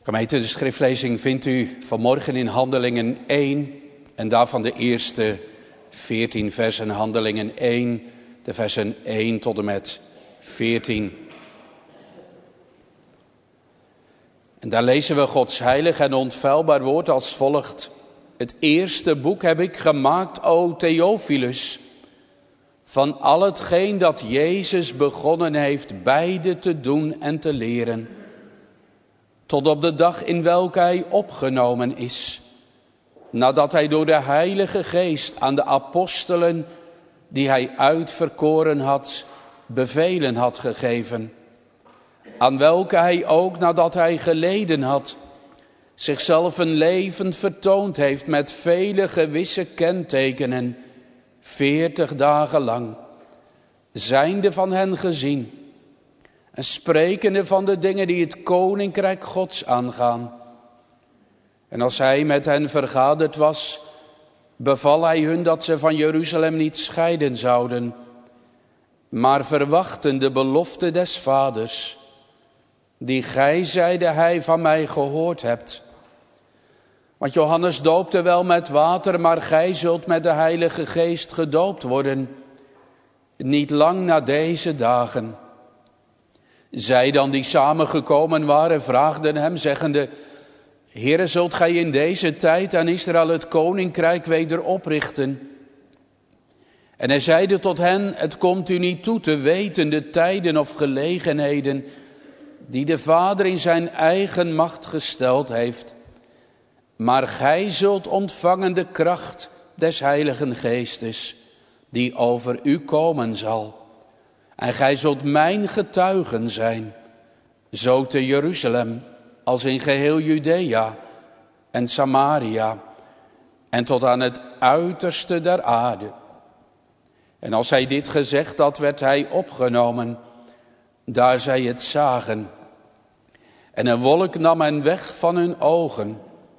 Gemeente, de schriftlezing vindt u vanmorgen in Handelingen 1 en daarvan de eerste 14 versen. Handelingen 1, de versen 1 tot en met 14. En daar lezen we Gods heilig en onfeilbaar woord als volgt. Het eerste boek heb ik gemaakt, o Theophilus, van al hetgeen dat Jezus begonnen heeft beide te doen en te leren, tot op de dag in welke hij opgenomen is, nadat hij door de Heilige Geest aan de apostelen, die hij uitverkoren had, bevelen had gegeven, aan welke hij ook, nadat hij geleden had, zichzelf een leven vertoond heeft met vele gewisse kentekenen, 40 dagen lang, zijnde van hen gezien en sprekende van de dingen die het koninkrijk Gods aangaan. En als hij met hen vergaderd was, beval hij hun dat ze van Jeruzalem niet scheiden zouden, maar verwachten de belofte des Vaders, die gij, zeide hij, van mij gehoord hebt. Want Johannes doopte wel met water, maar gij zult met de Heilige Geest gedoopt worden, niet lang na deze dagen. Zij dan die samengekomen waren, vraagden hem, zeggende, Heere, zult gij in deze tijd aan Israël het koninkrijk weder oprichten? En hij zeide tot hen, het komt u niet toe te weten de tijden of gelegenheden die de Vader in zijn eigen macht gesteld heeft. Maar gij zult ontvangen de kracht des Heiligen Geestes, die over u komen zal. En gij zult mijn getuigen zijn, zo te Jeruzalem als in geheel Judea en Samaria en tot aan het uiterste der aarde. En als hij dit gezegd had, werd hij opgenomen, daar zij het zagen. En een wolk nam hen weg van hun ogen.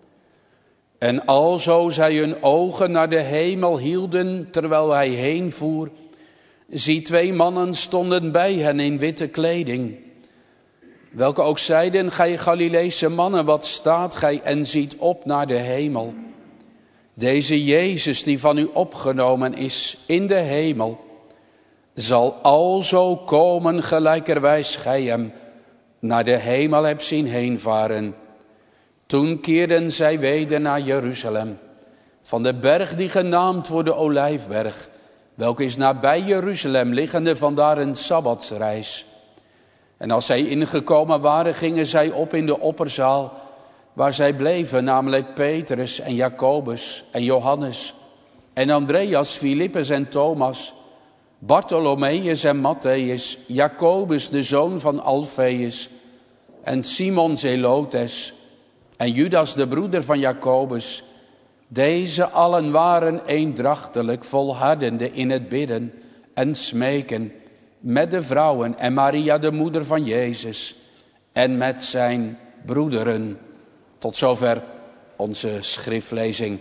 En alzo zij hun ogen naar de hemel hielden, terwijl hij heen voer, zie 2 mannen stonden bij hen in witte kleding, welke ook zeiden, gij Galileese mannen, wat staat gij en ziet op naar de hemel? Deze Jezus, die van u opgenomen is in de hemel, zal alzo komen gelijkerwijs gij hem naar de hemel hebt zien heenvaren. Toen keerden zij weder naar Jeruzalem, van de berg die genaamd wordt de Olijfberg, welke is nabij Jeruzalem, liggende vandaar een sabbatsreis. En als zij ingekomen waren, gingen zij op in de opperzaal, waar zij bleven, namelijk Petrus en Jacobus en Johannes en Andreas, Filippus en Thomas, Bartholomeus en Matthäus, Jacobus de zoon van Alfeus en Simon Zelotes en Judas de broeder van Jacobus. Deze allen waren eendrachtelijk, volhardende in het bidden en smeken met de vrouwen en Maria de moeder van Jezus en met zijn broederen. Tot zover onze schriftlezing.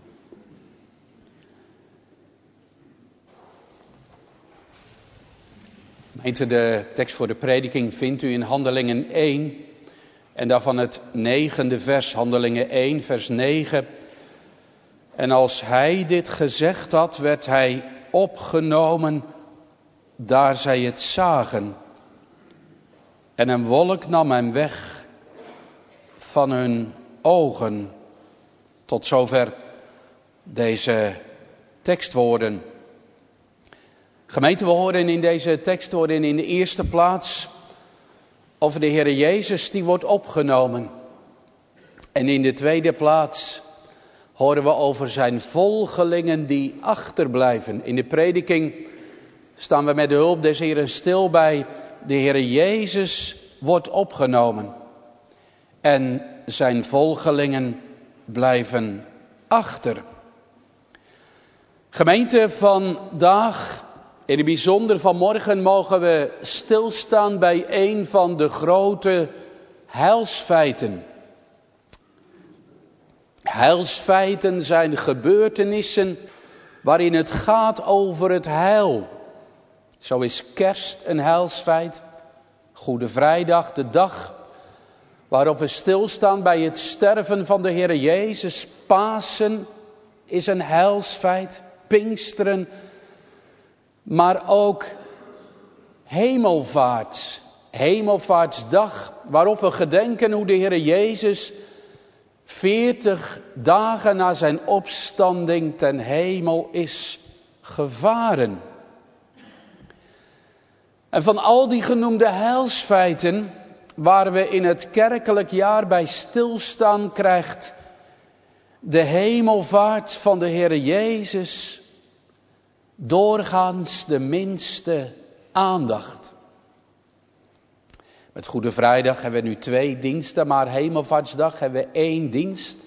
Gemeente, de tekst voor de prediking vindt u in Handelingen 1 en daarvan het 9e vers, Handelingen 1 vers 9. En als hij dit gezegd had, werd hij opgenomen, daar zij het zagen. En een wolk nam hem weg van hun ogen. Tot zover deze tekstwoorden. Gemeente, we horen in deze tekstwoorden in de eerste plaats over de Heer Jezus die wordt opgenomen. En in de tweede plaats horen we over zijn volgelingen die achterblijven. In de prediking staan we met de hulp des Heeren stil bij de Heer Jezus wordt opgenomen. En zijn volgelingen blijven achter. Gemeente, vandaag, in het bijzonder vanmorgen, mogen we stilstaan bij een van de grote heilsfeiten. Heilsfeiten zijn gebeurtenissen waarin het gaat over het heil. Zo is kerst een heilsfeit. Goede Vrijdag, de dag waarop we stilstaan bij het sterven van de Heere Jezus. Pasen is een heilsfeit, Pinksteren, maar ook Hemelvaart, Hemelvaartsdag, waarop we gedenken hoe de Heere Jezus 40 dagen na zijn opstanding ten hemel is gevaren. En van al die genoemde heilsfeiten, waar we in het kerkelijk jaar bij stilstaan, krijgt de hemelvaart van de Heere Jezus doorgaans de minste aandacht. Met Goede Vrijdag hebben we nu 2 diensten, maar Hemelvaartsdag hebben we 1 dienst.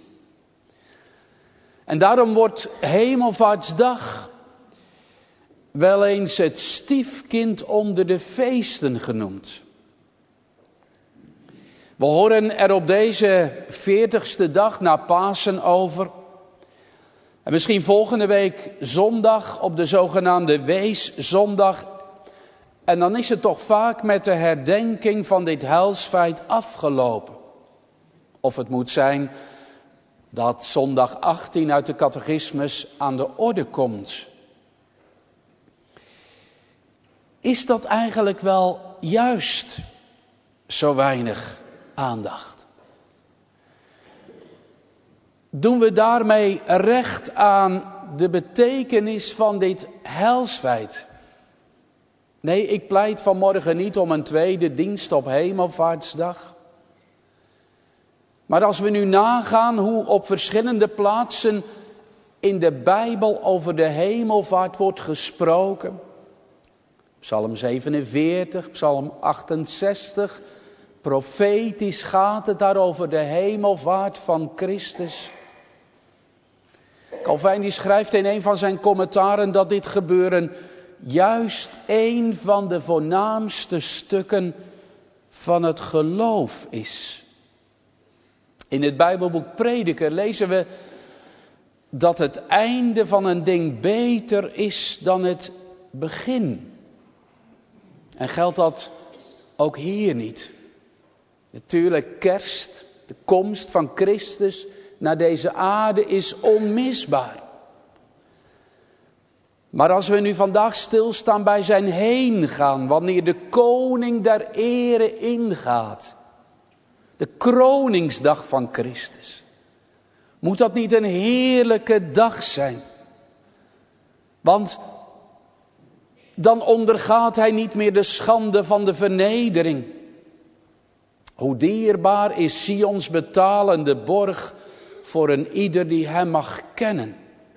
En daarom wordt Hemelvaartsdag wel eens het stiefkind onder de feesten genoemd. We horen er op deze 40ste dag na Pasen over. En misschien volgende week zondag op de zogenaamde Weeszondag. En dan is het toch vaak met de herdenking van dit heilsfeit afgelopen. Of het moet zijn dat zondag 18 uit de catechismus aan de orde komt. Is dat eigenlijk wel juist zo weinig aandacht? Doen we daarmee recht aan de betekenis van dit heilsfeit? Nee, ik pleit vanmorgen niet om een tweede dienst op Hemelvaartsdag. Maar als we nu nagaan hoe op verschillende plaatsen in de Bijbel over de hemelvaart wordt gesproken. Psalm 47, Psalm 68. Profetisch gaat het daar over de hemelvaart van Christus. Calvijn die schrijft in een van zijn commentaren dat dit gebeuren juist een van de voornaamste stukken van het geloof is. In het Bijbelboek Prediker lezen we dat het einde van een ding beter is dan het begin. En geldt dat ook hier niet? Natuurlijk, kerst, de komst van Christus naar deze aarde is onmisbaar. Maar als we nu vandaag stilstaan bij zijn heengaan, wanneer de koning der ere ingaat, de kroningsdag van Christus, moet dat niet een heerlijke dag zijn? Want dan ondergaat hij niet meer de schande van de vernedering. Hoe dierbaar is Sions betalende borg voor een ieder die hem mag kennen.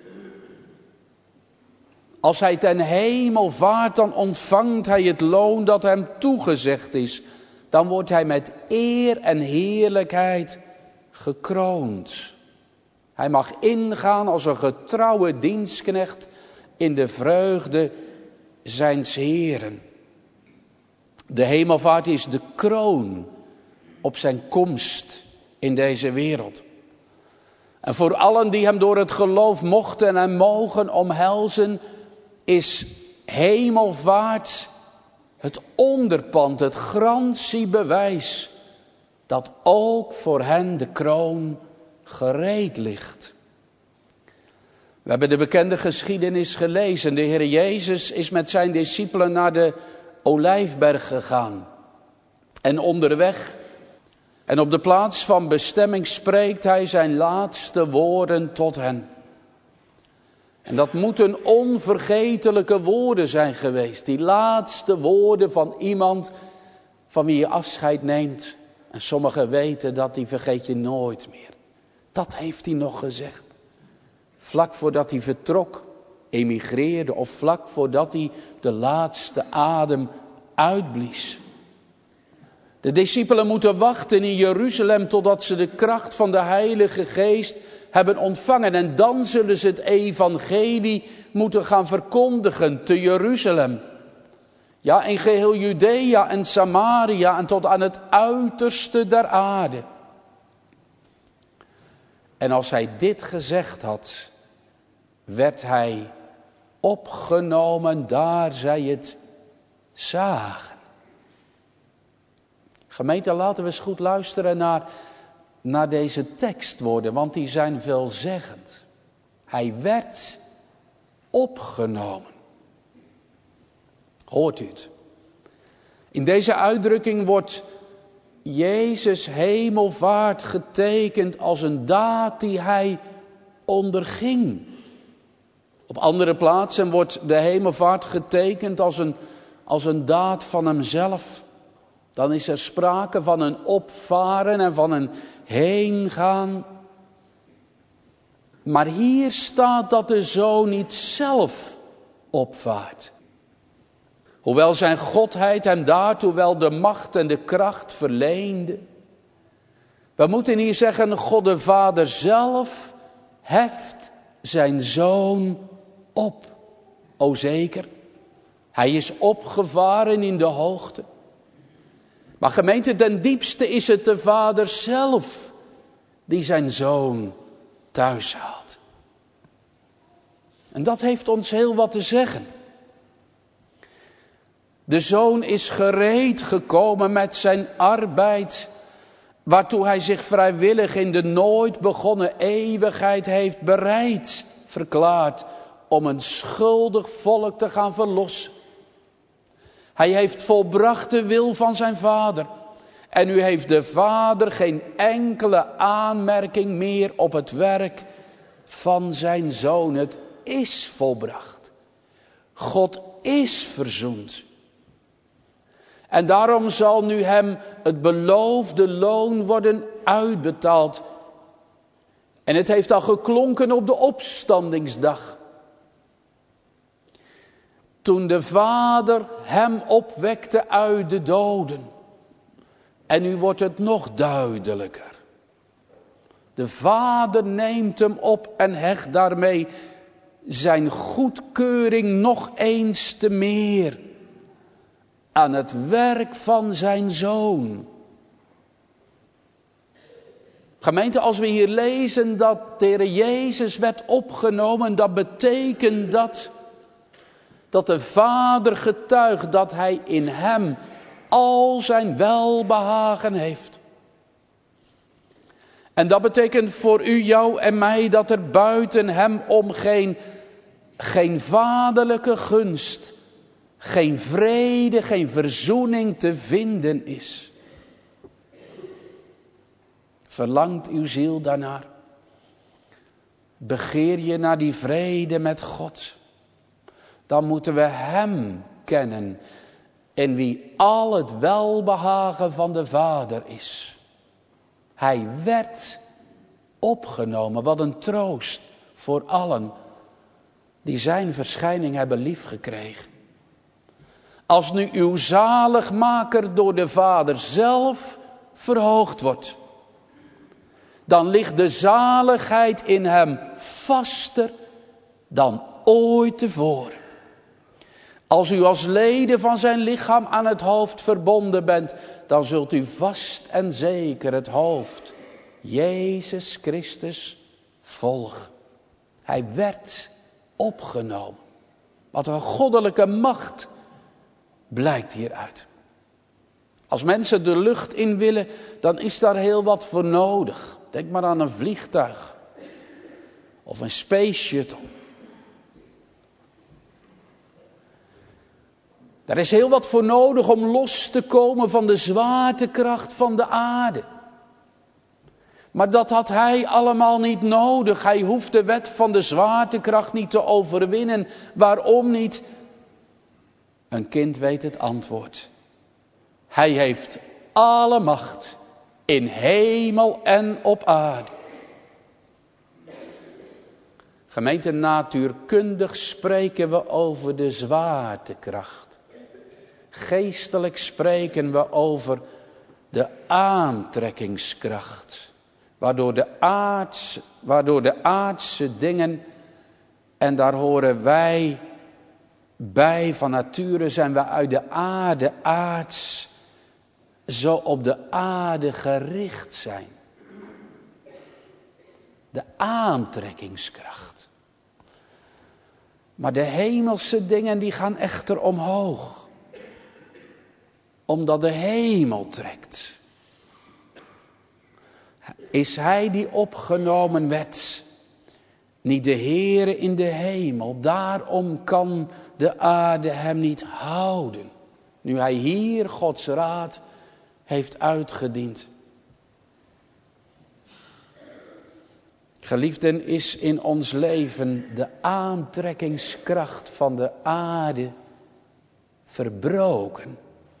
Als hij ten hemel vaart, dan ontvangt hij het loon dat hem toegezegd is. Dan wordt hij met eer en heerlijkheid gekroond. Hij mag ingaan als een getrouwe dienstknecht in de vreugde zijns Heren. De hemelvaart is de kroon op zijn komst in deze wereld. En voor allen die hem door het geloof mochten en mogen omhelzen, is hemelvaart het onderpand, het garantiebewijs dat ook voor hen de kroon gereed ligt. We hebben de bekende geschiedenis gelezen. De Heer Jezus is met zijn discipelen naar de Olijfberg gegaan. En onderweg en op de plaats van bestemming spreekt hij zijn laatste woorden tot hen. En dat moeten onvergetelijke woorden zijn geweest. Die laatste woorden van iemand van wie je afscheid neemt. En sommigen weten dat, die vergeet je nooit meer. Dat heeft hij nog gezegd. Vlak voordat hij vertrok, emigreerde, of vlak voordat hij de laatste adem uitblies. De discipelen moeten wachten in Jeruzalem totdat ze de kracht van de Heilige Geest hebben ontvangen. En dan zullen ze het evangelie moeten gaan verkondigen te Jeruzalem. Ja, in geheel Judea en Samaria en tot aan het uiterste der aarde. En als hij dit gezegd had, werd hij opgenomen daar zij het zagen. Gemeente, laten we eens goed luisteren naar deze tekstwoorden, want die zijn veelzeggend. Hij werd opgenomen. Hoort u het? In deze uitdrukking wordt Jezus' hemelvaart getekend als een daad die hij onderging. Op andere plaatsen wordt de hemelvaart getekend als een daad van hemzelf. Dan is er sprake van een opvaren en van een heengaan. Maar hier staat dat de Zoon niet zelf opvaart. Hoewel zijn godheid hem daartoe wel de macht en de kracht verleende. We moeten hier zeggen, God de Vader zelf heft zijn Zoon op. O zeker, hij is opgevaren in de hoogte. Maar gemeente, ten diepste is het de Vader zelf die zijn Zoon thuis haalt. En dat heeft ons heel wat te zeggen. De Zoon is gereed gekomen met zijn arbeid, waartoe hij zich vrijwillig in de nooit begonnen eeuwigheid heeft bereid verklaard om een schuldig volk te gaan verlossen. Hij heeft volbracht de wil van zijn Vader. En nu heeft de Vader geen enkele aanmerking meer op het werk van zijn Zoon. Het is volbracht. God is verzoend. En daarom zal nu hem het beloofde loon worden uitbetaald. En het heeft al geklonken op de opstandingsdag. Toen de Vader hem opwekte uit de doden. En nu wordt het nog duidelijker. De Vader neemt hem op en hecht daarmee zijn goedkeuring nog eens te meer aan het werk van zijn Zoon. Gemeente, als we hier lezen dat de Heer Jezus werd opgenomen, dat betekent dat de Vader getuigt dat hij in hem al zijn welbehagen heeft. En dat betekent voor u, jou en mij dat er buiten hem om geen vaderlijke gunst, geen vrede, geen verzoening te vinden is. Verlangt uw ziel daarnaar? Begeer je naar die vrede met God? Dan moeten we hem kennen, in wie al het welbehagen van de Vader is. Hij werd opgenomen. Wat een troost voor allen die zijn verschijning hebben liefgekregen. Als nu uw zaligmaker door de Vader zelf verhoogd wordt, dan ligt de zaligheid in hem vaster dan ooit tevoren. Als u als leden van zijn lichaam aan het hoofd verbonden bent, dan zult u vast en zeker het hoofd, Jezus Christus, volgen. Hij werd opgenomen. Wat een goddelijke macht blijkt hieruit. Als mensen de lucht in willen, dan is daar heel wat voor nodig. Denk maar aan een vliegtuig of een space shuttle. Daar is heel wat voor nodig om los te komen van de zwaartekracht van de aarde. Maar dat had hij allemaal niet nodig. Hij hoeft de wet van de zwaartekracht niet te overwinnen. Waarom niet? Een kind weet het antwoord. Hij heeft alle macht in hemel en op aarde. Gemeente, natuurkundig spreken we over de zwaartekracht. Geestelijk spreken we over de aantrekkingskracht. Waardoor de aardse dingen, en daar horen wij bij, van nature zijn we uit de aarde aards, zo op de aarde gericht zijn. De aantrekkingskracht. Maar de hemelse dingen die gaan echter omhoog. omdat de hemel trekt. Is hij die opgenomen werd, niet de Heere in de hemel. Daarom kan de aarde hem niet houden, nu hij hier Gods raad heeft uitgediend. Geliefden, is in ons leven de aantrekkingskracht van de aarde verbroken?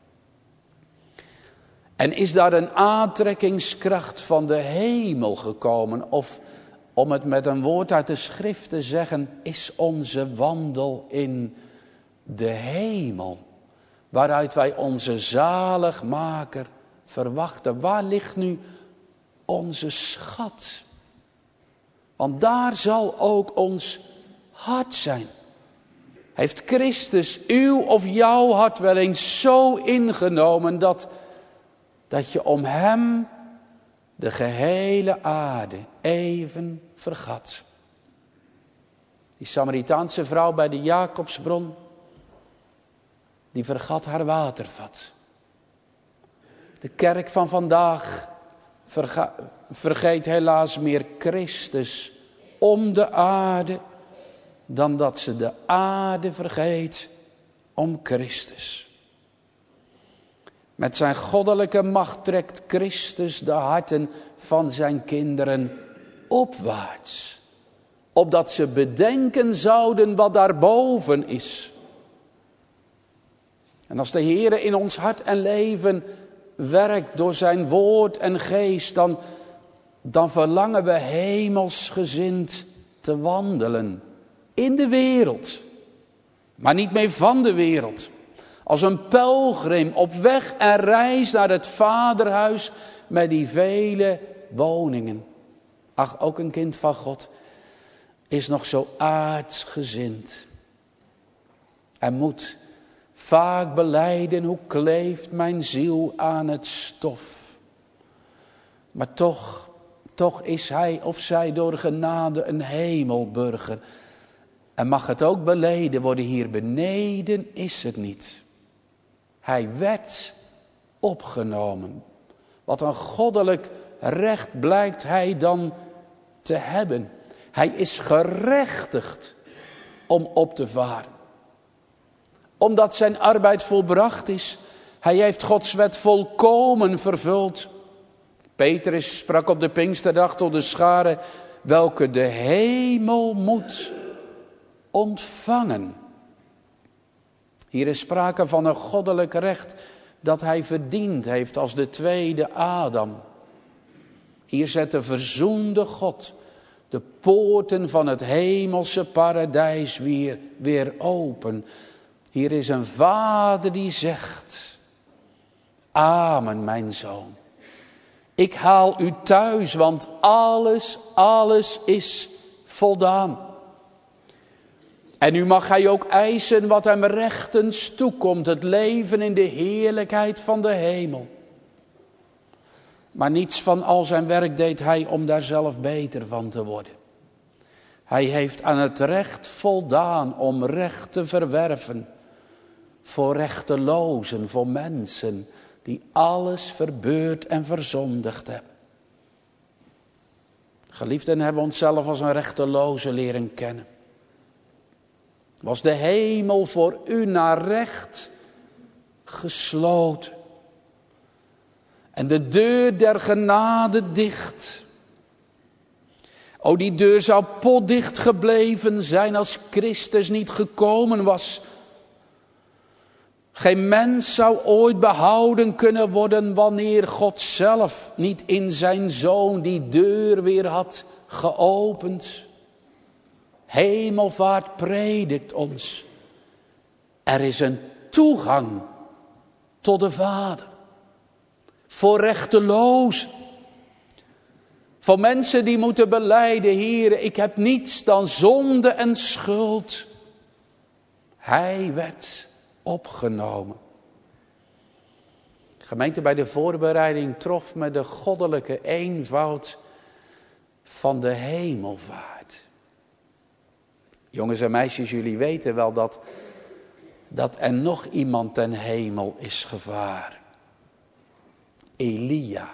En is daar een aantrekkingskracht van de hemel gekomen? Of om het met een woord uit de schrift te zeggen, is onze wandel in de hemel, waaruit wij onze zaligmaker verwachten? Waar ligt nu onze schat? Want daar zal ook ons hart zijn. Heeft Christus uw of jouw hart wel eens zo ingenomen dat je om hem de gehele aarde even vergat? Die Samaritaanse vrouw bij de Jacobsbron, die vergat haar watervat. De kerk van vandaag vergeet helaas meer Christus om de aarde dan dat ze de aarde vergeet om Christus. Met zijn goddelijke macht trekt Christus de harten van zijn kinderen opwaarts, opdat ze bedenken zouden wat daarboven is. En als de Heere in ons hart en leven werkt door zijn woord en geest, dan verlangen we hemelsgezind te wandelen in de wereld, maar niet meer van de wereld. Als een pelgrim op weg en reis naar het vaderhuis met die vele woningen. Ach, ook een kind van God is nog zo aardsgezind. En moet vaak belijden, hoe kleeft mijn ziel aan het stof. Maar toch is hij of zij door genade een hemelburger. En mag het ook beleden worden, hier beneden is het niet. Hij werd opgenomen. Wat een goddelijk recht blijkt hij dan te hebben. Hij is gerechtigd om op te varen. Omdat zijn arbeid volbracht is. Hij heeft Gods wet volkomen vervuld. Petrus sprak op de Pinksterdag tot de schare, welke de hemel moet ontvangen. Hier is sprake van een goddelijk recht dat hij verdiend heeft als de tweede Adam. Hier zet de verzoende God de poorten van het hemelse paradijs weer open. Hier is een vader die zegt, amen mijn zoon. Ik haal u thuis, want alles is voldaan. En nu mag hij ook eisen wat hem rechtens toekomt, het leven in de heerlijkheid van de hemel. Maar niets van al zijn werk deed hij om daar zelf beter van te worden. Hij heeft aan het recht voldaan om recht te verwerven. Voor rechtelozen, voor mensen die alles verbeurd en verzondigd hebben. Geliefden, hebben onszelf als een rechteloze leren kennen. Was de hemel voor u naar recht gesloten. En de deur der genade dicht. O, die deur zou potdicht gebleven zijn als Christus niet gekomen was. Geen mens zou ooit behouden kunnen worden wanneer God zelf niet in zijn Zoon die deur weer had geopend. Hemelvaart predikt ons. Er is een toegang tot de Vader. Voor rechtelozen. Voor mensen die moeten belijden, Heere, ik heb niets dan zonde en schuld. Hij werd opgenomen. Gemeente, bij de voorbereiding trof me de goddelijke eenvoud van de hemelvaart. Jongens en meisjes, jullie weten wel dat er nog iemand ten hemel is gevaren. Elia.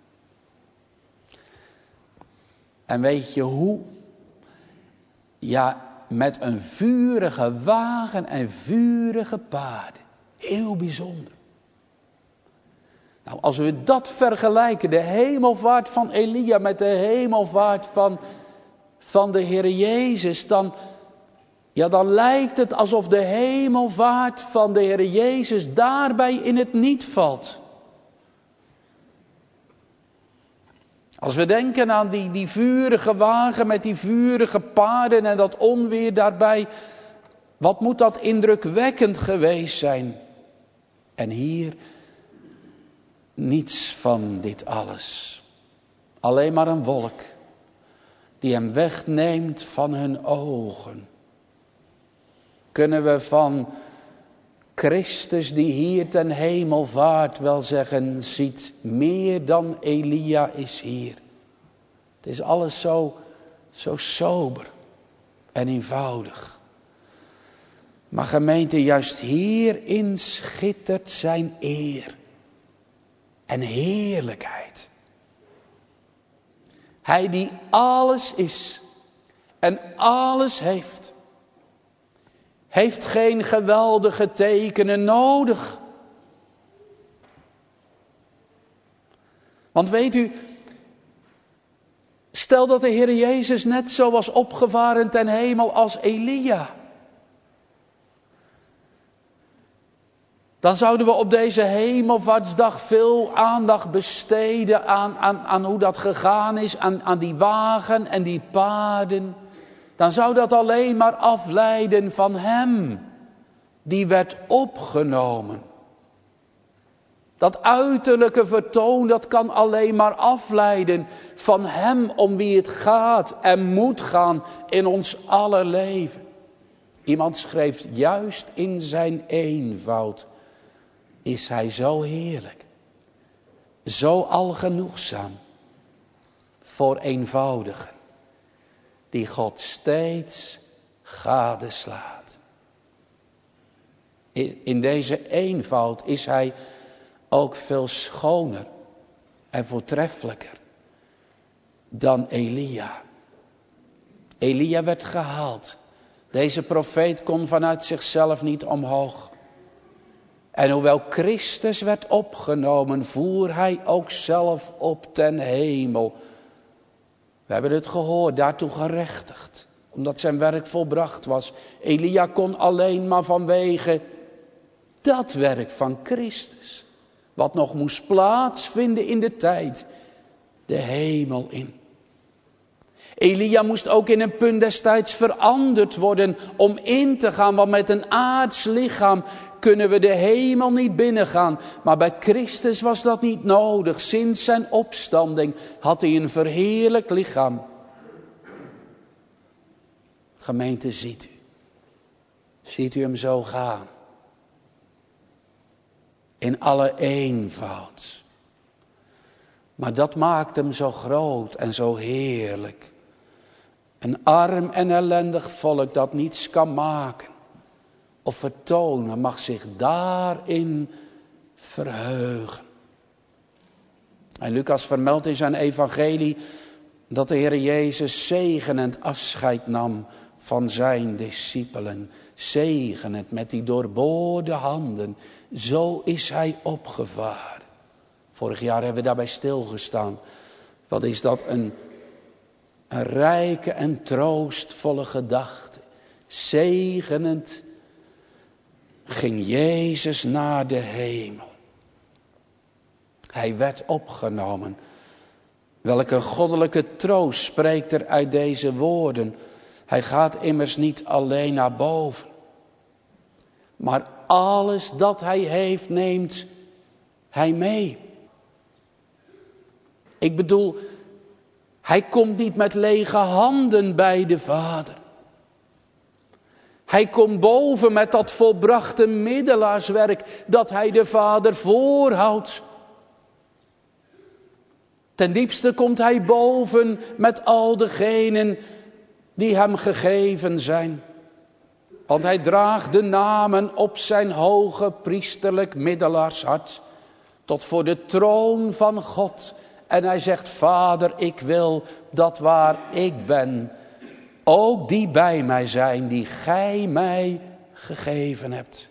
En weet je hoe? Ja, met een vurige wagen en vurige paarden. Heel bijzonder. Nou, als we dat vergelijken, de hemelvaart van Elia met de hemelvaart van de Heer Jezus, dan lijkt het alsof de hemelvaart van de Heer Jezus daarbij in het niet valt. Als we denken aan die vurige wagen met die vurige paarden en dat onweer daarbij, wat moet dat indrukwekkend geweest zijn? En hier niets van dit alles. Alleen maar een wolk die hem wegneemt van hun ogen. Kunnen we van Christus die hier ten hemel vaart wel zeggen, ziet meer dan Elia is hier. Het is alles zo sober en eenvoudig. Maar gemeente, juist hierin schittert zijn eer en heerlijkheid. Hij die alles is en alles heeft geen geweldige tekenen nodig. Want weet u, stel dat de Heer Jezus net zo was opgevaren ten hemel als Elia. Dan zouden we op deze hemelvaartsdag veel aandacht besteden aan hoe dat gegaan is, aan die wagen en die paarden. Dan zou dat alleen maar afleiden van hem, die werd opgenomen. Dat uiterlijke vertoon, dat kan alleen maar afleiden van hem om wie het gaat en moet gaan in ons aller leven. Iemand schreef, juist in zijn eenvoud is hij zo heerlijk, zo algenoegzaam voor eenvoudigen, die God steeds gadeslaat. In deze eenvoud is hij ook veel schoner en voortreffelijker dan Elia. Elia werd gehaald. Deze profeet kon vanuit zichzelf niet omhoog. En hoewel Christus werd opgenomen, voer hij ook zelf op ten hemel. We hebben het gehoord, daartoe gerechtigd, omdat zijn werk volbracht was. Elia kon alleen maar vanwege dat werk van Christus, wat nog moest plaatsvinden in de tijd, de hemel in. Elia moest ook in een punt destijds veranderd worden om in te gaan, want met een aards lichaam kunnen we de hemel niet binnengaan. Maar bij Christus was dat niet nodig. Sinds zijn opstanding had hij een verheerlijk lichaam. Gemeente, ziet u. Ziet u hem zo gaan. In alle eenvoud. Maar dat maakt hem zo groot en zo heerlijk. Een arm en ellendig volk dat niets kan maken of vertonen, mag zich daarin verheugen. En Lucas vermeldt in zijn evangelie dat de Heer Jezus zegenend afscheid nam van zijn discipelen. Zegenend met die doorboorde handen. Zo is hij opgevaren. Vorig jaar hebben we daarbij stilgestaan. Wat is dat een rijke en troostvolle gedachte. Zegenend ging Jezus naar de hemel. Hij werd opgenomen. Welke goddelijke troost spreekt er uit deze woorden. Hij gaat immers niet alleen naar boven. Maar alles dat hij heeft, neemt hij mee. Ik bedoel, hij komt niet met lege handen bij de Vader. Hij komt boven met dat volbrachte middelaarswerk dat hij de Vader voorhoudt. Ten diepste komt hij boven met al degenen die hem gegeven zijn. Want hij draagt de namen op zijn hoge priesterlijk middelaarshart tot voor de troon van God. En hij zegt, Vader, ik wil dat waar ik ben, ook die bij mij zijn die gij mij gegeven hebt.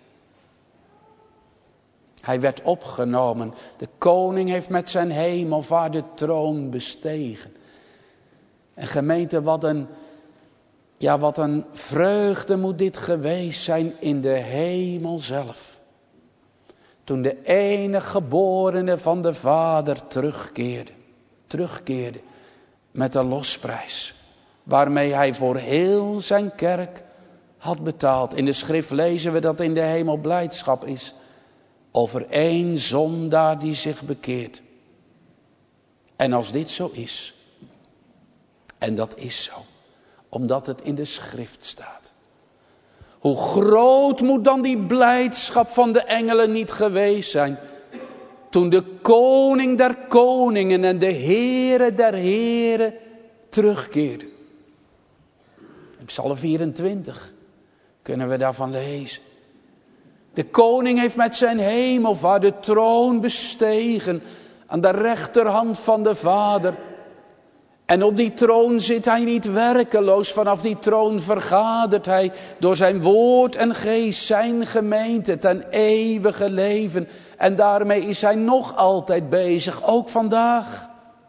Hij werd opgenomen. De koning heeft met zijn hemelvaart de troon bestegen. En gemeente, wat een vreugde moet dit geweest zijn in de hemel zelf. Toen de enige geborene van de Vader terugkeerde met de losprijs. Waarmee hij voor heel zijn kerk had betaald. In de schrift lezen we dat in de hemel blijdschap is. Over één zondaar die zich bekeert. En als dit zo is. En dat is zo. Omdat het in de schrift staat. Hoe groot moet dan die blijdschap van de engelen niet geweest zijn. Toen de koning der koningen en de Heere der heren terugkeerde. In Psalm 24 kunnen we daarvan lezen. De koning heeft met zijn hemelvaart de troon bestegen aan de rechterhand van de Vader. En op die troon zit hij niet werkeloos. Vanaf die troon vergadert hij door zijn woord en geest zijn gemeente ten eeuwige leven. En daarmee is hij nog altijd bezig, ook vandaag.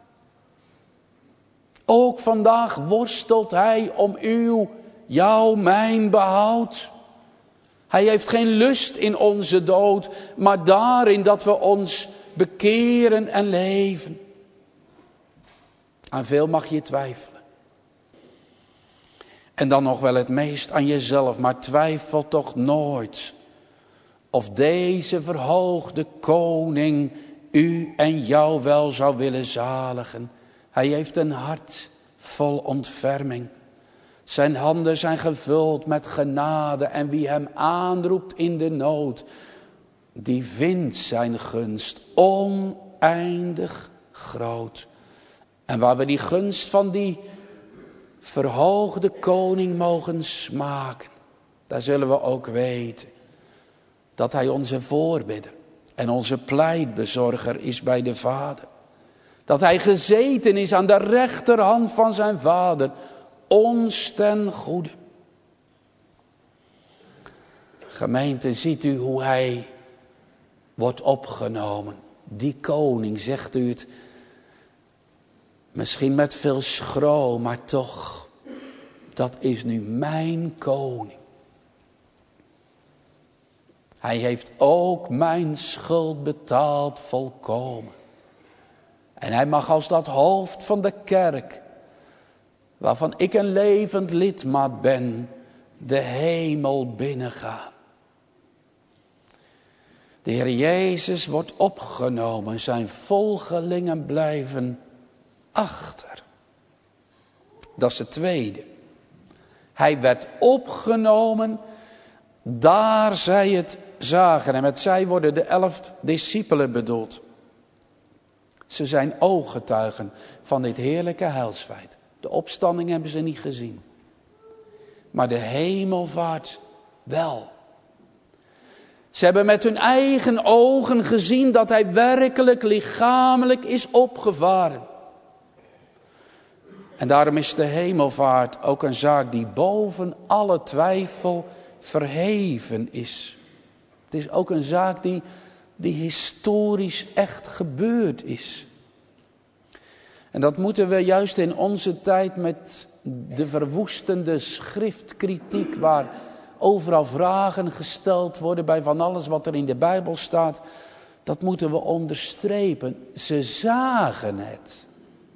Ook vandaag worstelt hij om jouw, mijn behoud. Hij heeft geen lust in onze dood, maar daarin dat we ons bekeren en leven. Aan veel mag je twijfelen. En dan nog wel het meest aan jezelf, maar twijfel toch nooit of deze verhoogde koning u en jou wel zou willen zaligen. Hij heeft een hart vol ontferming. Zijn handen zijn gevuld met genade en wie hem aanroept in de nood, die vindt zijn gunst oneindig groot. En waar we die gunst van die verhoogde koning mogen smaken, daar zullen we ook weten dat hij onze voorbidder en onze pleitbezorger is bij de Vader. Dat hij gezeten is aan de rechterhand van zijn Vader, ons ten goede. Gemeente, ziet u hoe hij wordt opgenomen? Die koning, zegt u het misschien met veel schroom, maar toch, dat is nu mijn koning. Hij heeft ook mijn schuld betaald volkomen. En hij mag als dat hoofd van de kerk, waarvan ik een levend lidmaat ben, de hemel binnengaan. De Heer Jezus wordt opgenomen, zijn volgelingen blijven achter. Dat is het tweede. Hij werd opgenomen, daar zij het zagen. En met zij worden de 11 discipelen bedoeld. Ze zijn ooggetuigen van dit heerlijke heilsfeit. De opstanding hebben ze niet gezien. Maar de hemelvaart wel. Ze hebben met hun eigen ogen gezien dat hij werkelijk lichamelijk is opgevaren. En daarom is de hemelvaart ook een zaak die boven alle twijfel verheven is. Het is ook een zaak die historisch echt gebeurd is. En dat moeten we juist in onze tijd met de verwoestende schriftkritiek, waar overal vragen gesteld worden bij van alles wat er in de Bijbel staat, dat moeten we onderstrepen. Ze zagen het.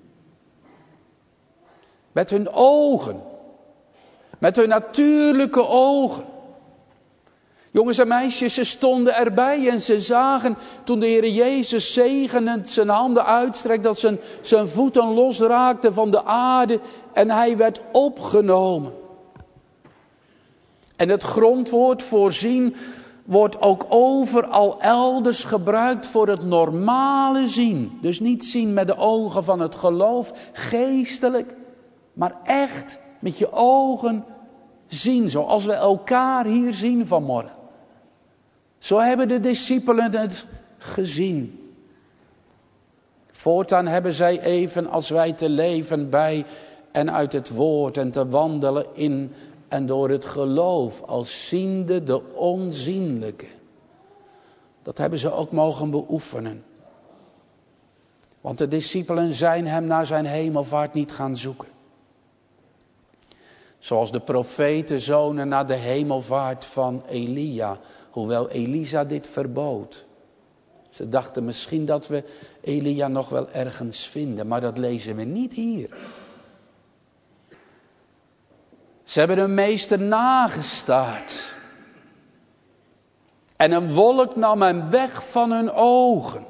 Met hun ogen. Met hun natuurlijke ogen. Jongens en meisjes, ze stonden erbij en ze zagen toen de Heer Jezus zegenend zijn handen uitstrekt, dat zijn voeten losraakten van de aarde en hij werd opgenomen. En het grondwoord voorzien wordt ook overal elders gebruikt voor het normale zien. Dus niet zien met de ogen van het geloof, geestelijk, maar echt met je ogen zien zoals we elkaar hier zien vanmorgen. Zo hebben de discipelen het gezien. Voortaan hebben zij even als wij te leven bij en uit het woord en te wandelen in en door het geloof als ziende de onzienlijke. Dat hebben ze ook mogen beoefenen. Want de discipelen zijn hem na zijn hemelvaart niet gaan zoeken. Zoals de profetenzonen naar de hemelvaart van Elia. Hoewel Elisa dit verbood. Ze dachten misschien dat we Elia nog wel ergens vinden. Maar dat lezen we niet hier. Ze hebben de meester nagestaard. En een wolk nam hem weg van hun ogen.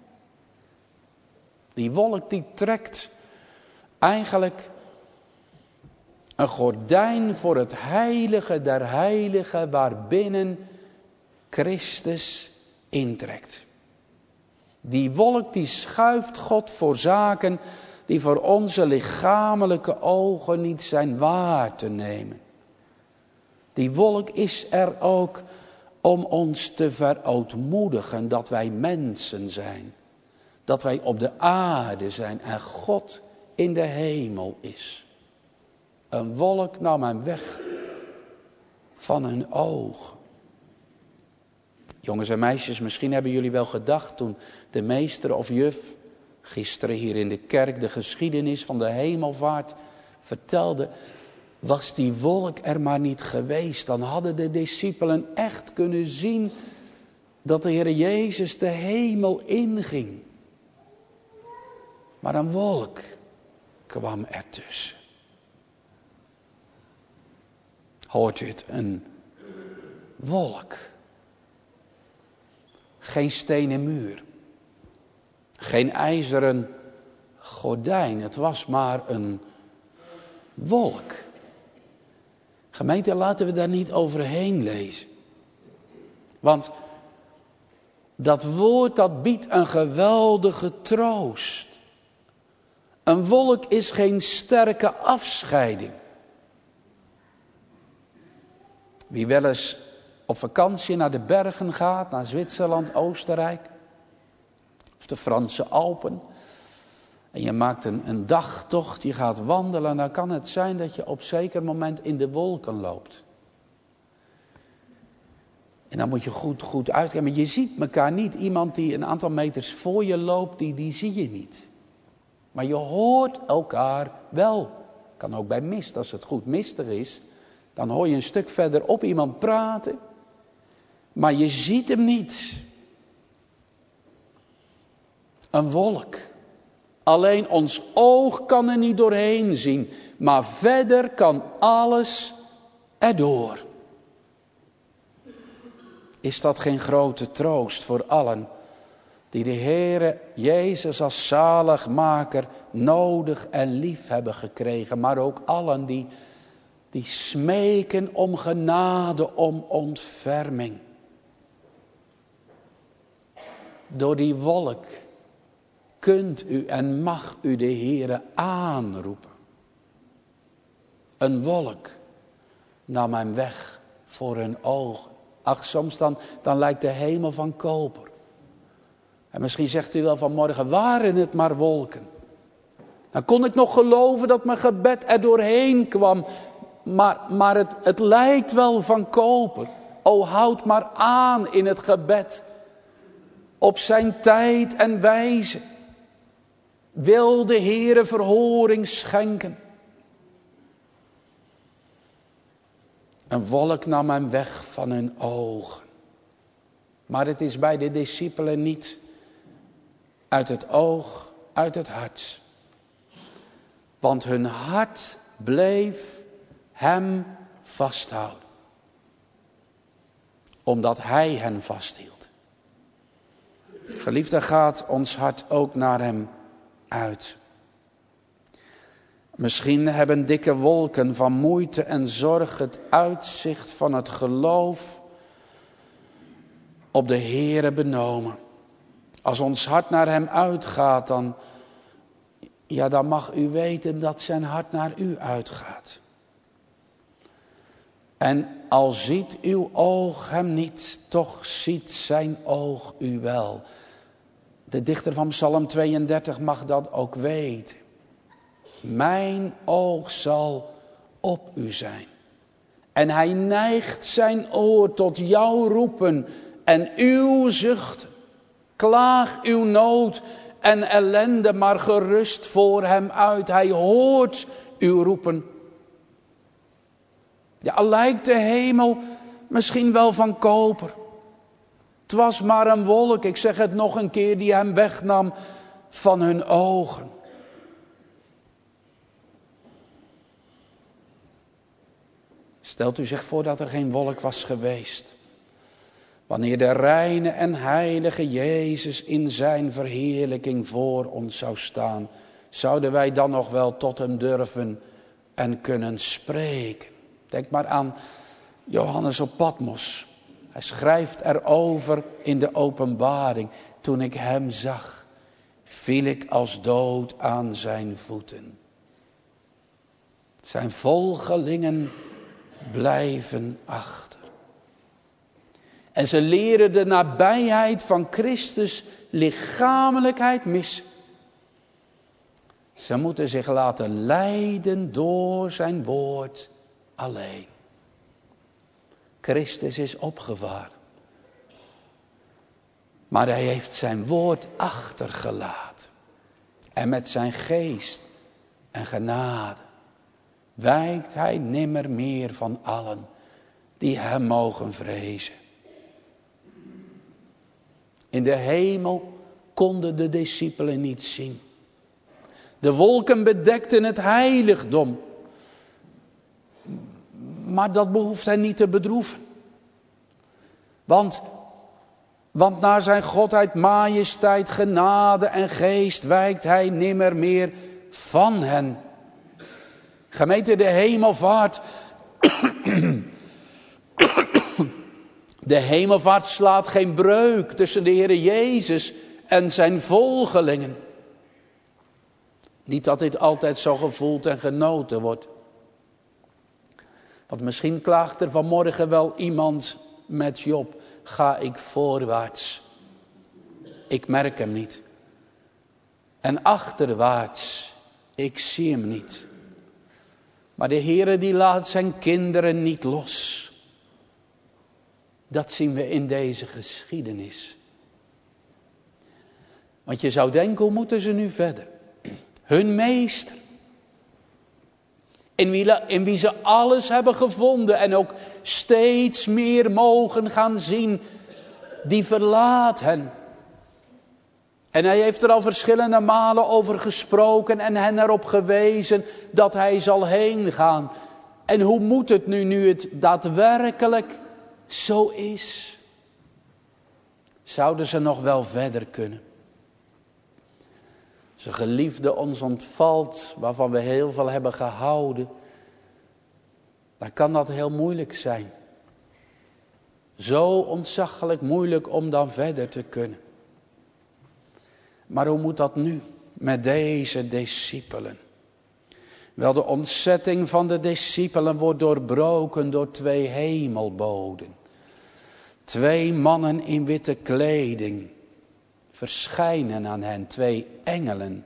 Die wolk die trekt eigenlijk een gordijn voor het heilige der heiligen waarbinnen Christus intrekt. Die wolk die schuift God voor zaken die voor onze lichamelijke ogen niet zijn waar te nemen. Die wolk is er ook om ons te verootmoedigen dat wij mensen zijn. Dat wij op de aarde zijn en God in de hemel is. Een wolk nam hem weg van hun ogen. Jongens en meisjes, misschien hebben jullie wel gedacht toen de meester of juf gisteren hier in de kerk de geschiedenis van de hemelvaart vertelde. Was die wolk er maar niet geweest, dan hadden de discipelen echt kunnen zien dat de Heer Jezus de hemel inging. Maar een wolk kwam ertussen. Hoort u het? Een wolk. Geen stenen muur. Geen ijzeren gordijn. Het was maar een wolk. Gemeente, laten we daar niet overheen lezen. Want dat woord dat biedt een geweldige troost. Een wolk is geen sterke afscheiding. Wie wel eens op vakantie naar de bergen gaat, naar Zwitserland, Oostenrijk of de Franse Alpen. En je maakt een dagtocht, je gaat wandelen, dan kan het zijn dat je op zeker moment in de wolken loopt. En dan moet je goed uitkijken, maar je ziet elkaar niet. Iemand die een aantal meters voor je loopt, die zie je niet. Maar je hoort elkaar wel. Kan ook bij mist, als het goed mistig is. Dan hoor je een stuk verderop iemand praten. Maar je ziet hem niet. Een wolk. Alleen ons oog kan er niet doorheen zien. Maar verder kan alles erdoor. Is dat geen grote troost voor allen die de Heere Jezus als zaligmaker nodig en lief hebben gekregen. Maar ook allen die smeken om genade, om ontferming. Door die wolk kunt u en mag u de Heere aanroepen. Een wolk nam hem weg voor hun ogen. Ach, soms dan lijkt de hemel van koper. En misschien zegt u wel vanmorgen, waren het maar wolken. Dan kon ik nog geloven dat mijn gebed er doorheen kwam. Maar het lijkt wel van koper. O, houd maar aan in het gebed. Op zijn tijd en wijze. Wil de Heere verhoring schenken. Een wolk nam hem weg van hun ogen. Maar het is bij de discipelen niet uit het oog, uit het hart. Want hun hart bleef hem vasthouden. Omdat hij hen vasthield. Geliefde, gaat ons hart ook naar hem uit. Misschien hebben dikke wolken van moeite en zorg het uitzicht van het geloof op de Heere benomen. Als ons hart naar hem uitgaat, dan mag u weten dat zijn hart naar u uitgaat. En al ziet uw oog hem niet, toch ziet zijn oog u wel. De dichter van Psalm 32 mag dat ook weten. Mijn oog zal op u zijn. En hij neigt zijn oor tot jouw roepen en uw zuchten. Klaag uw nood en ellende maar gerust voor hem uit. Hij hoort uw roepen. Ja, al lijkt de hemel misschien wel van koper. Het was maar een wolk, ik zeg het nog een keer, die hem wegnam van hun ogen. Stelt u zich voor dat er geen wolk was geweest. Wanneer de reine en heilige Jezus in zijn verheerlijking voor ons zou staan. Zouden wij dan nog wel tot hem durven en kunnen spreken? Denk maar aan Johannes op Patmos. Hij schrijft erover in de Openbaring. Toen ik hem zag, viel ik als dood aan zijn voeten. Zijn volgelingen blijven achter. En ze leren de nabijheid van Christus lichamelijkheid missen. Ze moeten zich laten leiden door zijn woord alleen. Christus is opgevaren. Maar hij heeft zijn woord achtergelaten. En met zijn geest en genade wijkt hij nimmer meer van allen die hem mogen vrezen. In de hemel konden de discipelen niet zien. De wolken bedekten het heiligdom. Maar dat behoeft hen niet te bedroeven. Want naar zijn godheid, majesteit, genade en geest wijkt hij nimmer meer van hen. Gemeente, de hemelvaart. De hemelvaart slaat geen breuk tussen de Heere Jezus en zijn volgelingen. Niet dat dit altijd zo gevoeld en genoten wordt. Want misschien klaagt er vanmorgen wel iemand met Job. Ga ik voorwaarts? Ik merk hem niet. En achterwaarts? Ik zie hem niet. Maar de Heere die laat zijn kinderen niet los. Dat zien we in deze geschiedenis. Want je zou denken, hoe moeten ze nu verder? Hun meester. In wie ze alles hebben gevonden en ook steeds meer mogen gaan zien. Die verlaat hen. En hij heeft er al verschillende malen over gesproken en hen erop gewezen dat hij zal heen gaan. En hoe moet het nu het daadwerkelijk zo is? Zouden ze nog wel verder kunnen? Zijn geliefde ons ontvalt, waarvan we heel veel hebben gehouden. Dan kan dat heel moeilijk zijn. Zo ontzaglijk moeilijk om dan verder te kunnen. Maar hoe moet dat nu met deze discipelen? Wel, de ontzetting van de discipelen wordt doorbroken door 2 hemelboden. 2 mannen in witte kleding verschijnen aan hen, 2 engelen.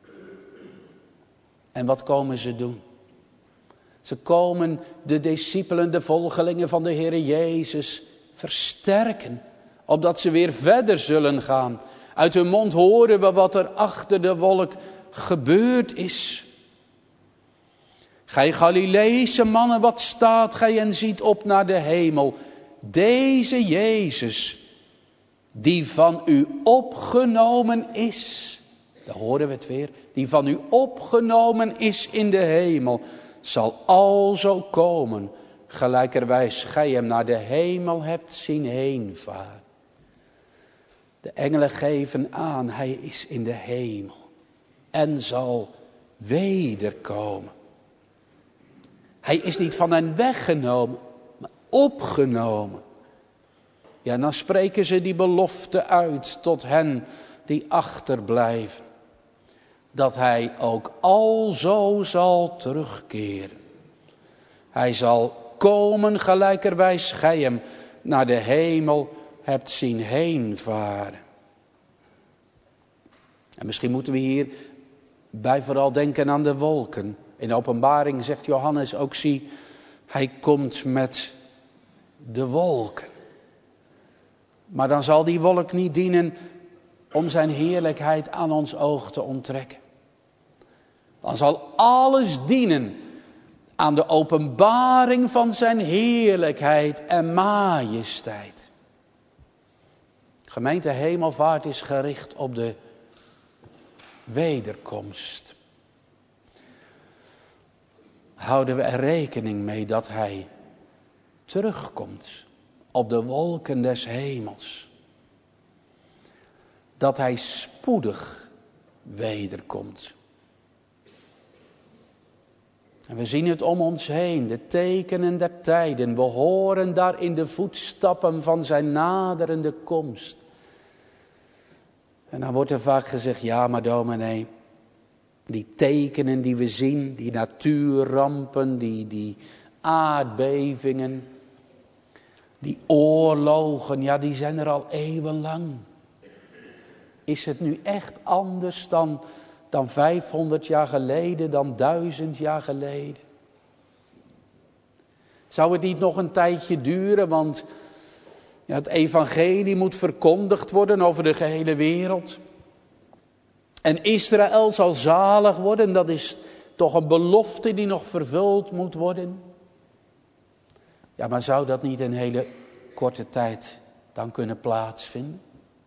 En wat komen ze doen? Ze komen de discipelen, de volgelingen van de Heere Jezus versterken. Opdat ze weer verder zullen gaan. Uit hun mond horen we wat er achter de wolk gebeurd is. Gij Galileese mannen, wat staat gij en ziet op naar de hemel? Deze Jezus, die van u opgenomen is. Daar horen we het weer. Die van u opgenomen is in de hemel. Zal alzo komen. Gelijkerwijs gij hem naar de hemel hebt zien heenvaren. De engelen geven aan, hij is in de hemel. En zal wederkomen. Hij is niet van hen weggenomen, maar opgenomen. Ja, dan spreken ze die belofte uit tot hen die achterblijven. Dat hij ook alzo zal terugkeren. Hij zal komen gelijkerwijs gij hem naar de hemel hebt zien heenvaren. En misschien moeten we hierbij vooral denken aan de wolken. In Openbaring zegt Johannes ook, zie, hij komt met de wolken. Maar dan zal die wolk niet dienen om zijn heerlijkheid aan ons oog te onttrekken. Dan zal alles dienen aan de openbaring van zijn heerlijkheid en majesteit. Gemeente Hemelvaart is gericht op de wederkomst. Houden we er rekening mee dat hij terugkomt op de wolken des hemels. Dat hij spoedig wederkomt. En we zien het om ons heen, de tekenen der tijden. We horen daar in de voetstappen van zijn naderende komst. En dan wordt er vaak gezegd, ja maar dominee, die tekenen die we zien, die natuurrampen, die aardbevingen, die oorlogen, ja die zijn er al eeuwenlang. Is het nu echt anders dan 500 jaar geleden, dan 1000 jaar geleden? Zou het niet nog een tijdje duren, want ja, het evangelie moet verkondigd worden over de gehele wereld. En Israël zal zalig worden, dat is toch een belofte die nog vervuld moet worden. Ja, maar zou dat niet een hele korte tijd dan kunnen plaatsvinden?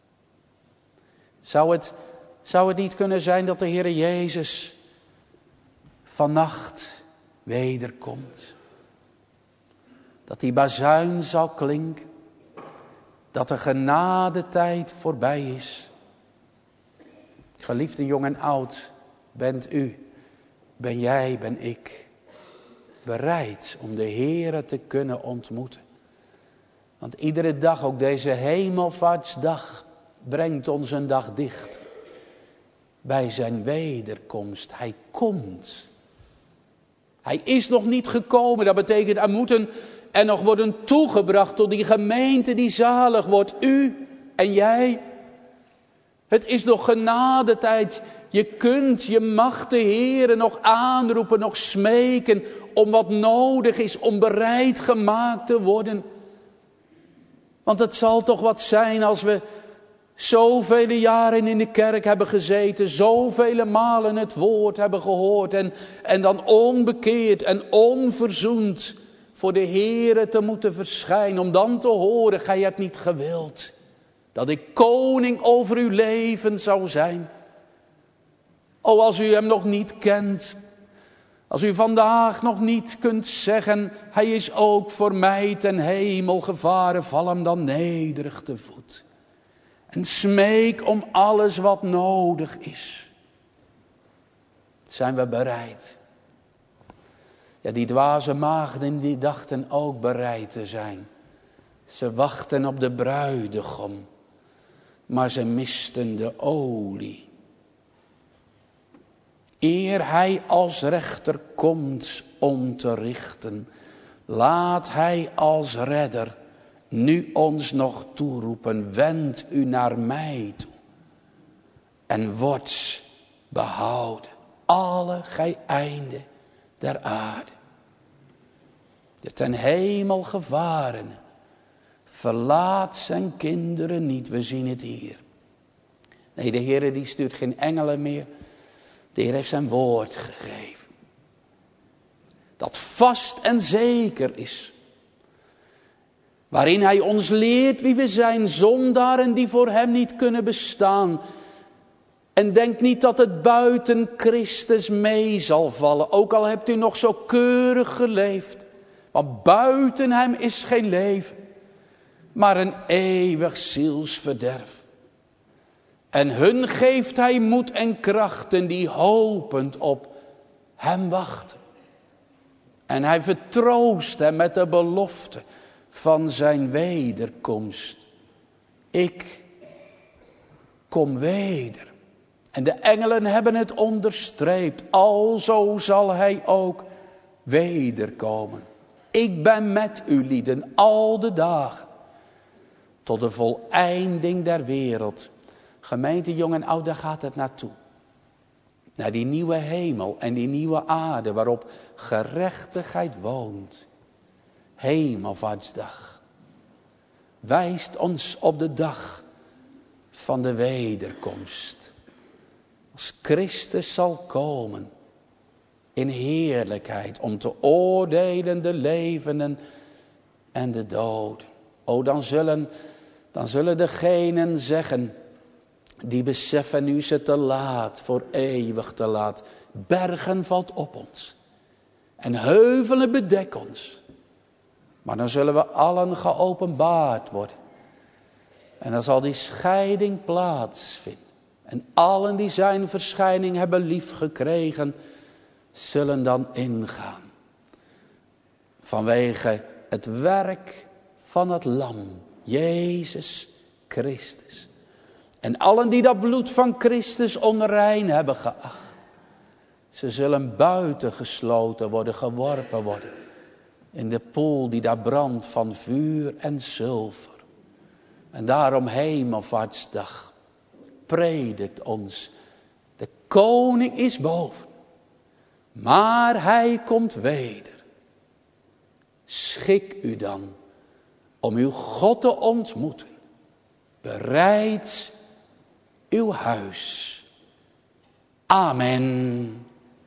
Zou het niet kunnen zijn dat de Heere Jezus vannacht wederkomt? Dat die bazuin zal klinken. Dat de genadetijd voorbij is. Geliefde jong en oud, bent u, ben jij, ben ik bereid om de Heere te kunnen ontmoeten. Want iedere dag, ook deze hemelvaartsdag, brengt ons een dag dicht bij zijn wederkomst. Hij komt. Hij is nog niet gekomen. Dat betekent, er moeten er nog worden toegebracht tot die gemeente die zalig wordt. U en jij. Het is nog genadetijd. Je mag de Heere nog aanroepen, nog smeken om wat nodig is, om bereid gemaakt te worden. Want het zal toch wat zijn als we zoveel jaren in de kerk hebben gezeten, zoveel malen het woord hebben gehoord en dan onbekeerd en onverzoend voor de Heere te moeten verschijnen, om dan te horen, gij hebt niet gewild dat ik koning over uw leven zou zijn. O, als u hem nog niet kent, als u vandaag nog niet kunt zeggen, hij is ook voor mij ten hemel gevaren, val hem dan nederig te voet. En smeek om alles wat nodig is. Zijn we bereid? Ja, die dwaze maagden die dachten ook bereid te zijn. Ze wachten op de bruidegom, maar ze misten de olie. Eer hij als rechter komt om te richten, laat hij als redder nu ons nog toeroepen, wend u naar mij toe en wordt behouden, alle gij einden der aarde. De ten hemel gevarene verlaat zijn kinderen niet, we zien het hier. Nee, de Heere die stuurt geen engelen meer, de Heer heeft zijn woord gegeven. Dat vast en zeker is. Waarin hij ons leert wie we zijn, zondaren die voor hem niet kunnen bestaan. En denk niet dat het buiten Christus mee zal vallen. Ook al hebt u nog zo keurig geleefd. Want buiten hem is geen leven. Maar een eeuwig zielsverderf. En hun geeft hij moed en krachten die hopend op hem wachten. En hij vertroost hem met de belofte van zijn wederkomst. Ik kom weder. En de engelen hebben het onderstreept. Alzo zal hij ook wederkomen. Ik ben met u lieden al de dagen. Tot de voleinding der wereld. Gemeente, jong en oud, daar gaat het naartoe. Naar die nieuwe hemel en die nieuwe aarde waarop gerechtigheid woont. Hemelvaartsdag. Wijst ons op de dag van de wederkomst. Als Christus zal komen in heerlijkheid om te oordelen de levenden en de doden. O, dan zullen degenen zeggen die beseffen nu is het te laat, voor eeuwig te laat. Bergen valt op ons en heuvelen bedekken ons. Maar dan zullen we allen geopenbaard worden. En dan zal die scheiding plaatsvinden. En allen die zijn verschijning hebben lief gekregen, zullen dan ingaan. Vanwege het werk van het lam, Jezus Christus. En allen die dat bloed van Christus onrein hebben geacht. Ze zullen buitengesloten worden, geworpen worden. In de poel die daar brandt van vuur en zilver. En daarom Hemelvaartsdag predikt ons. De koning is boven. Maar hij komt weder. Schik u dan om uw God te ontmoeten. Bereid uw huis. Amen.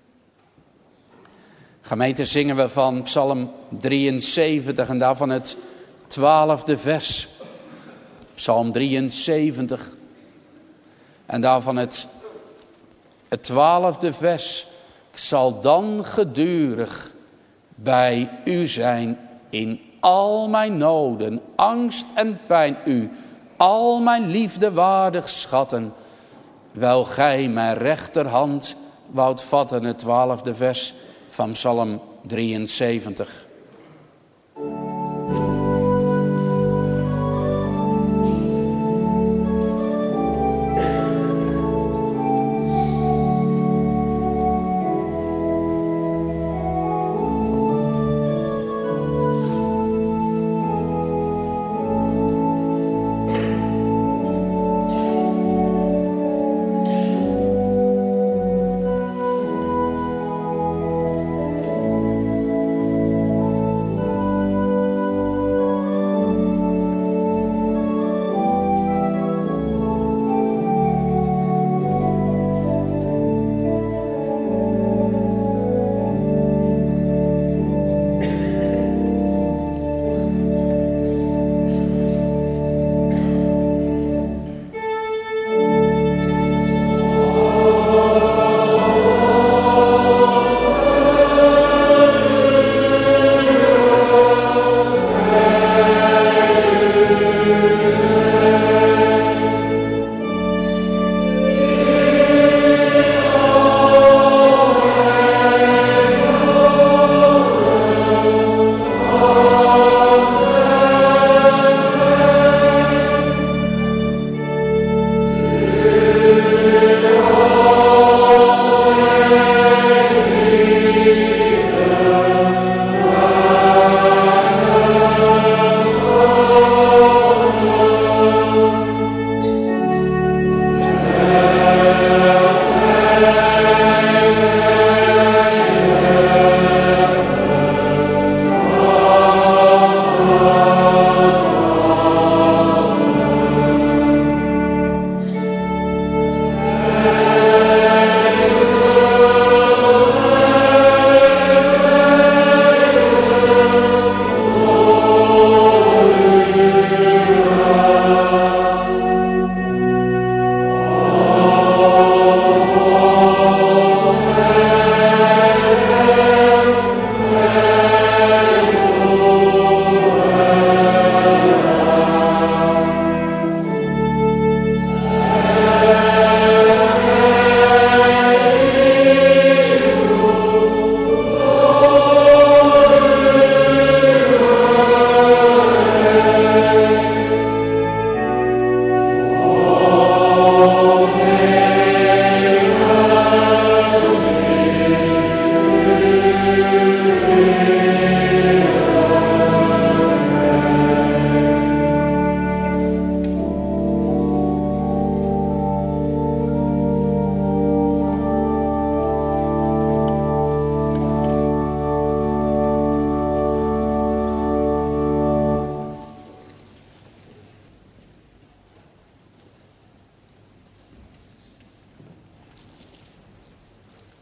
Gemeente, zingen we van Psalm 73 en daarvan het 12e vers. Psalm 73 en daarvan het 12e vers. Ik zal dan gedurig bij u zijn in al mijn noden, angst en pijn u, al mijn liefde waardig schatten. Wel gij mijn rechterhand woudt vatten, het 12e vers van Psalm 73.